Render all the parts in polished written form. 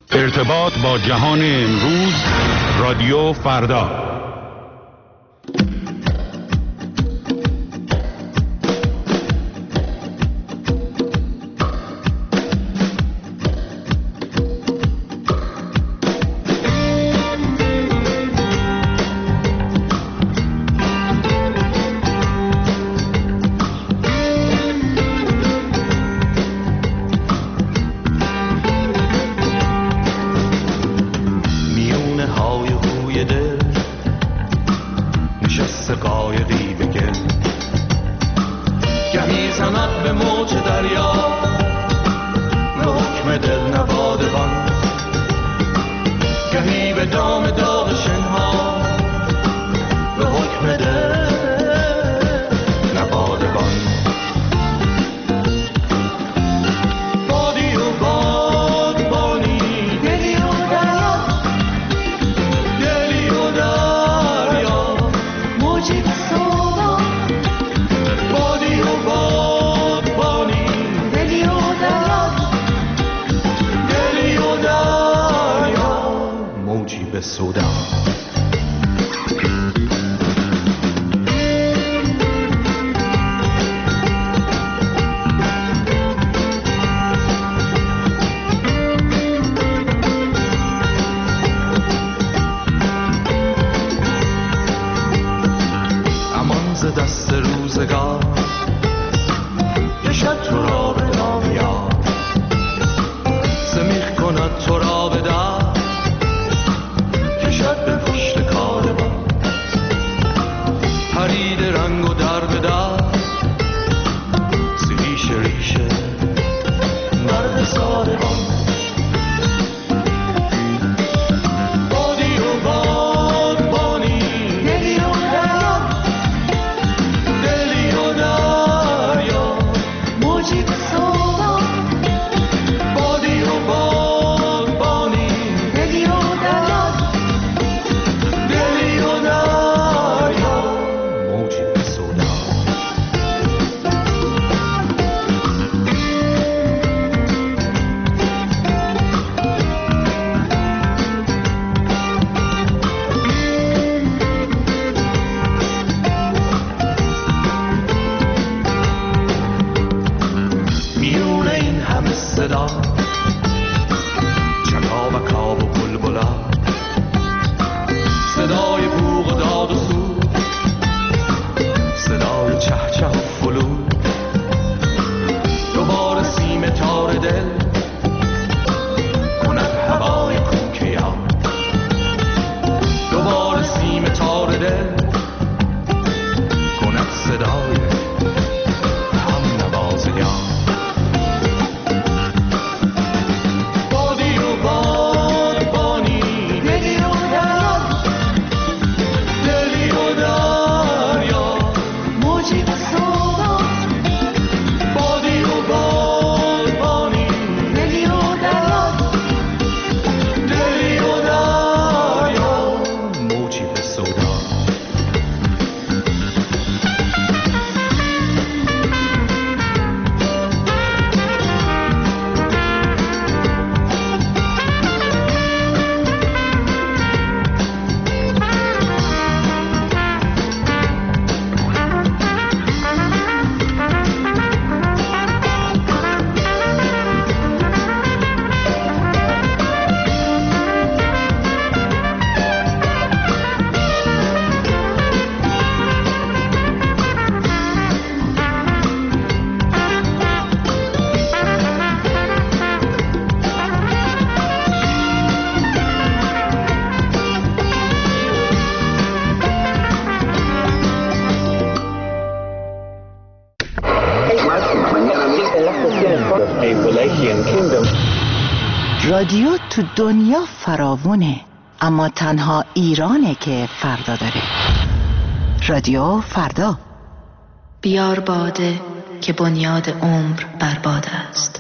ارتباط با جهان امروز، رادیو فردا. رادیو تو دنیا فراوونه، اما تنها ایرانه که فردا داره. رادیو فردا. بیار باده که بنیاد عمر برباد است.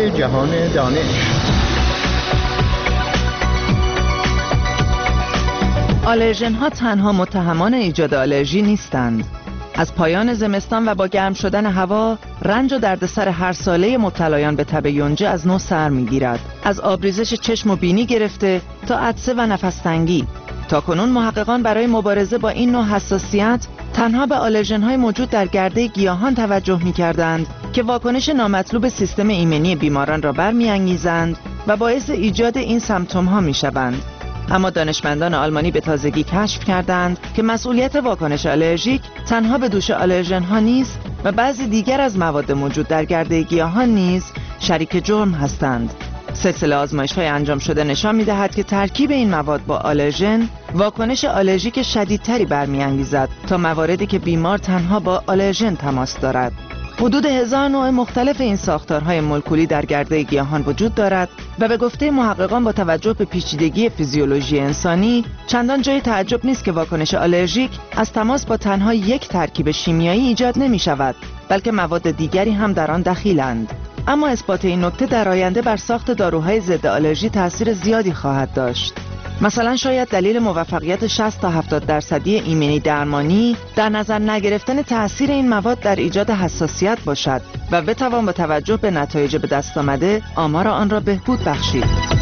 جهان دانش. آلرژن ها تنها متهمان ایجاد آلرژی نیستند. از پایان زمستان و با گرم شدن هوا، رنج و دردسر هر ساله مبتلایان به تب یونجه از نو سر میگیرد. از آبریزش چشم و بینی گرفته تا عطسه و نفس‌تنگی. تاکنون محققان برای مبارزه با این نوع حساسیت تنها به آلرژن های موجود در گرده گیاهان توجه می‌کردند که واکنش نامطلوب سیستم ایمنی بیماران را برمی‌انگیزند و باعث ایجاد این سمپتوم ها می‌شوند. اما دانشمندان آلمانی به تازگی کشف کردند که مسئولیت واکنش آلرژیک تنها به دوش آلرژن ها نیست و بعضی دیگر از مواد موجود در گرده گیاهان نیز شریک جرم هستند. سلسله آزمایش‌های انجام شده نشان می‌دهد که ترکیب این مواد با آلرژن واکنش آلرژیک شدیدتری برمی‌انگیزد تا مواردی که بیمار تنها با آلرژن تماس دارد. حدود 1000 نوع مختلف این ساختارهای مولکولی در گرده گیاهان وجود دارد و به گفته محققان با توجه به پیچیدگی فیزیولوژی انسانی چندان جای تعجب نیست که واکنش آلرژیک از تماس با تنها یک ترکیب شیمیایی ایجاد نمی شود، بلکه مواد دیگری هم در آن دخیلند. اما اثبات این نکته در آینده بر ساخت داروهای ضد آلرژی تأثیر زیادی خواهد داشت. مثلا شاید دلیل موفقیت 60 تا 70% ایمنی درمانی در نظر نگرفتن تأثیر این مواد در ایجاد حساسیت باشد و بتوان با توجه به نتایج به دست آمده آمار آن را بهبود بخشید.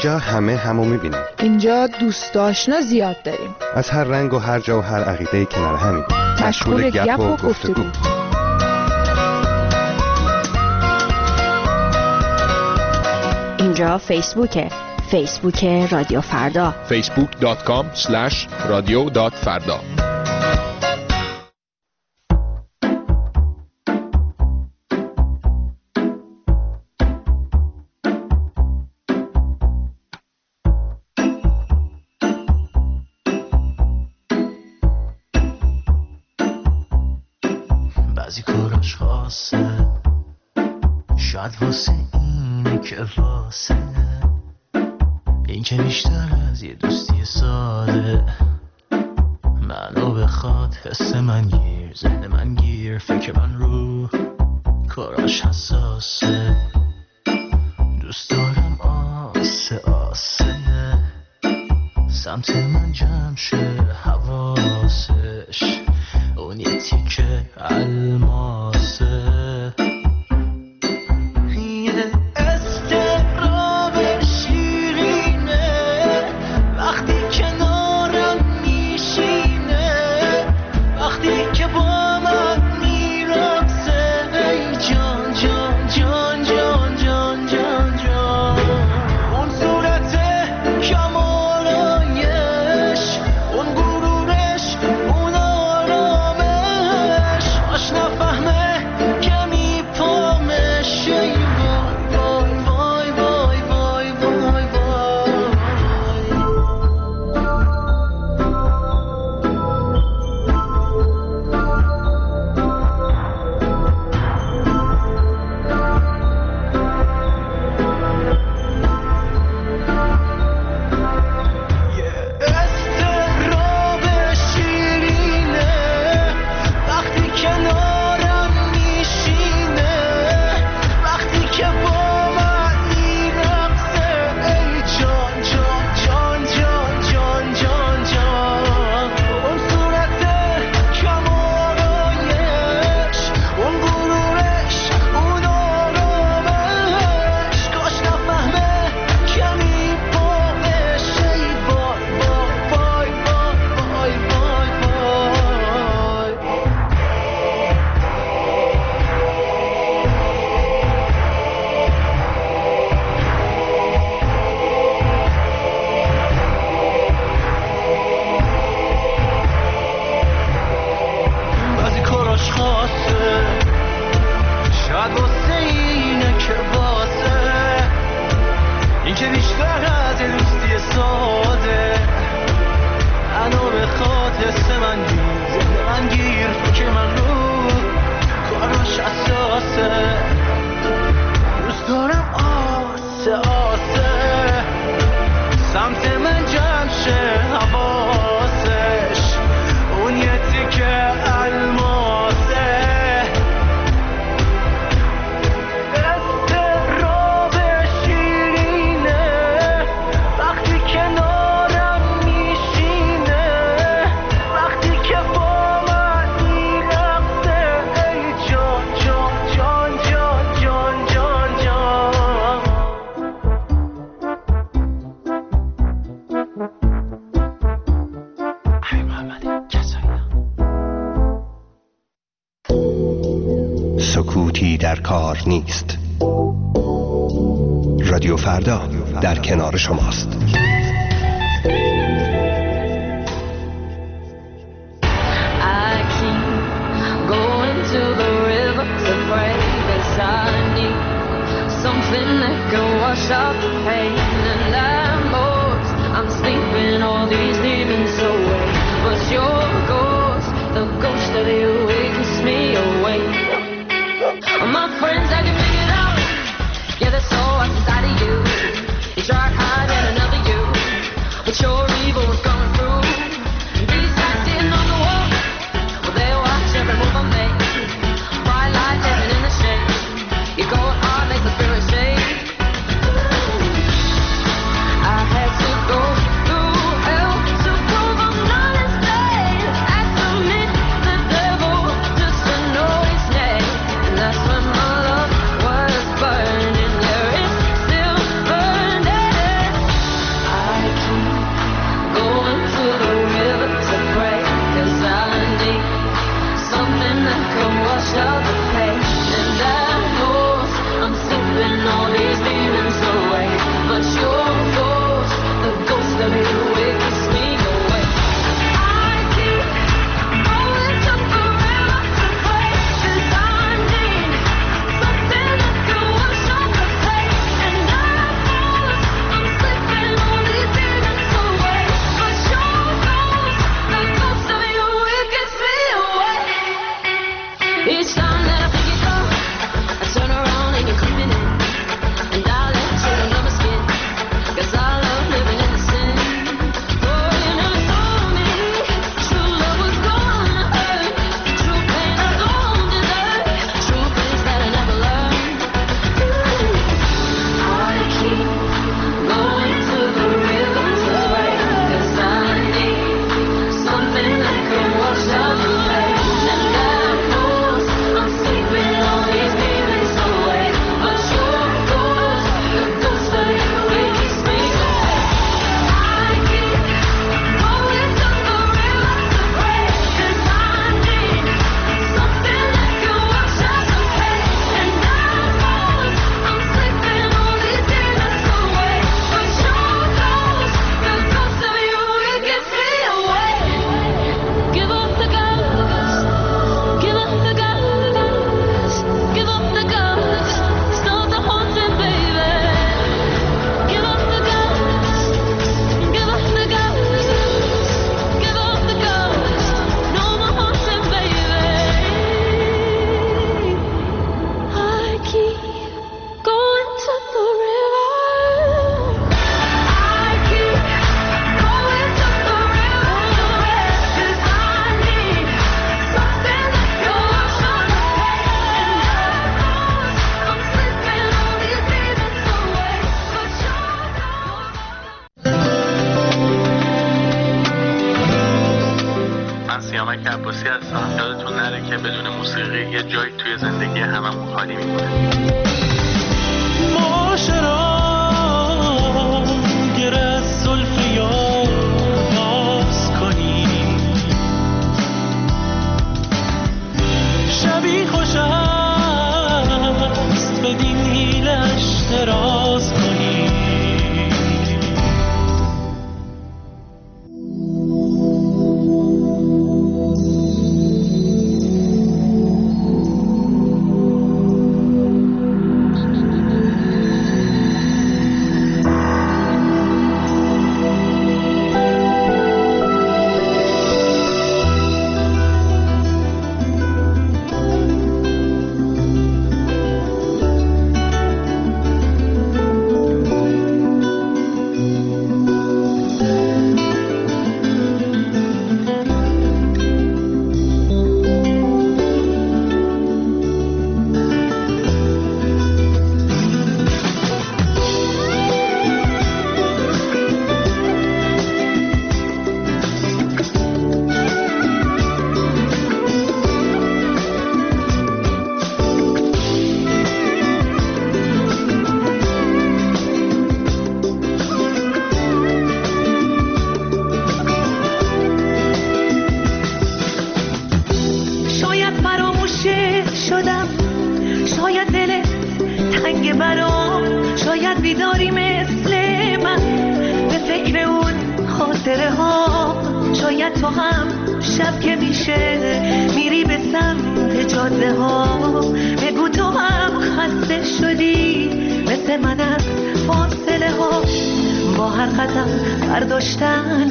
اینجا همه همو میبینیم. اینجا دوست آشنا زیاد داریم. از هر رنگ و هر جا و هر عقیده‌ای کنار همیم. مشغول گپ و گفتگو. اینجا فیسبوکه. فیسبوک رادیو فردا. facebook.com/radio.farda. بعضی کاراش خاصه، شاید واسه اینه که واسه این که بیشتر از یه دوستی ساده منو بخواد. حس من گیر، ذهن من گیر، فکر من رو کاراش حساسه. دوست دارم آسه آسه سمت من جمع شه حواسش، اون یه تیکه الماسه. سکوتی در کار نیست. رادیو فردا در کنار شماست. My friends, I can make it out. Yeah, that's all inside of you. You tried hiding another you, but your evil was coming through. These guys sitting on the wall, well, they watch every move I make. Bright light living in the shade. You go hard, make the spirit shake. that can wash out the pain. And that knows I'm slipping all these demons away. But your ghost, the ghost of you, it keeps me away. I keep going to forever to pray, 'cause I need something that can wash out the pain. And that knows I'm slipping all these demons away. But your ghost, the ghost of you, it gets me away. Each time that I pick it up, I turn around and you're creeping in. And I let you under my skin, 'cause I love living in the sin. Oh, you never told me true love was gonna hurt. True pain I don't deserve. True things that I never learned. I keep going to the rhythms of rain, 'cause I need something that can wash out the pain. And that knows I'm sleeping all these demons away. But your ghost, the ghost of you, it keeps me away. I keep going to the rivers to pray, 'cause I need something that can wash out the pain. And that knows I'm sleeping all these demons away. But your ghost, the ghost of you, it gets me away. Give up the ghost, give up the ghost, give up the ghost, stop the haunting, baby. Give up the ghost, give up the ghost, give up the ghost, no more haunting, baby. I keep going to the river. I keep going to the river to rest, 'cause I need something that can wash out the pain. I'm slipping all these demons away. But من سیامک عباسی هستم. یادتون نره که بدون موسیقی یه جایی توی زندگی هممون خالی میمونه. معاشرا گره از زلف یار باز کنیم، شبی خوش است بدین حیلش دراز کنیم. بیداری مثل من به فکر اون خاطره ها. شاید تو هم شب که میشه میری به سمت جاده ها. بگو تو هم خسته شدی مثل من از فاصله ها. با هر قدم برداشتن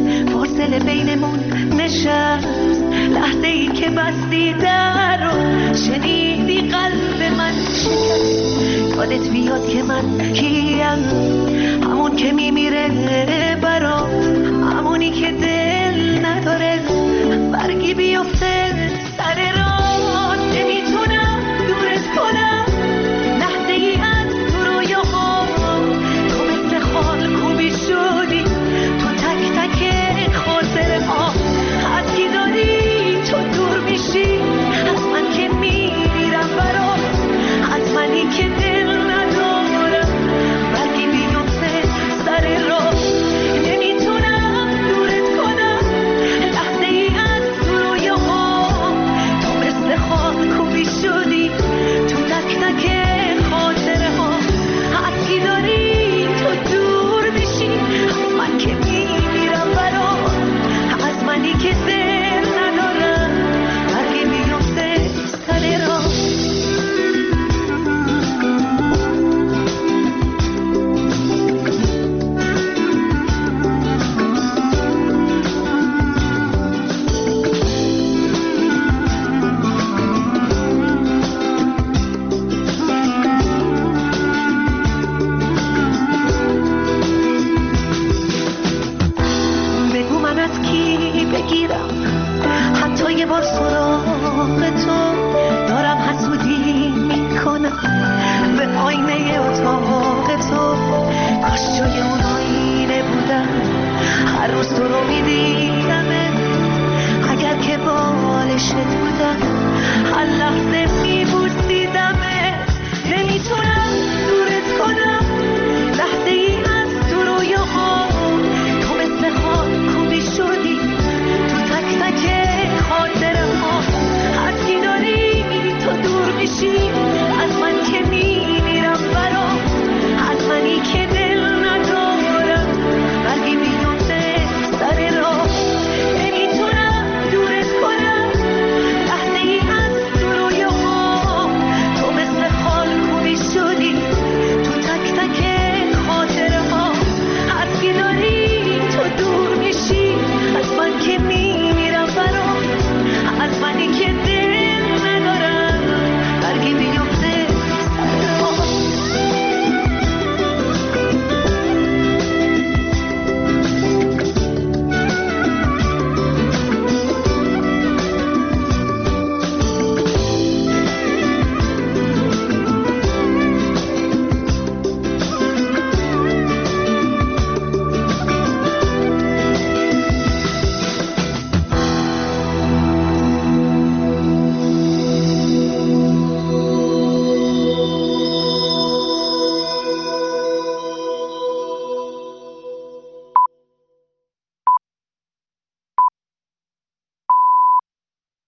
فاصله بینمون نشست. لحظه ای که بستی در رو شنیدی قلب من شکست. یادت بیاد که من کیم، همون که میمیره برام، همونی که دل نداره برگی بیفته سر راه. نمیتونم دورت کنم لحظه ای از تو رویاها. تو مثل خال خوبی شدی تو تک تک خاطره ها. حدی داری تو دور میشی از من که میمیرم برات. حتمانی که دل ندارم برگی بیفته سر راه. نمیتونم دورت کنم لحظه ای از تو رویاها. یه بار سراغ تو دارم، حسودی میکنم به آینه اتاق تو. کاش جای اون آینه بودم، هر روز تو رو میدیدم.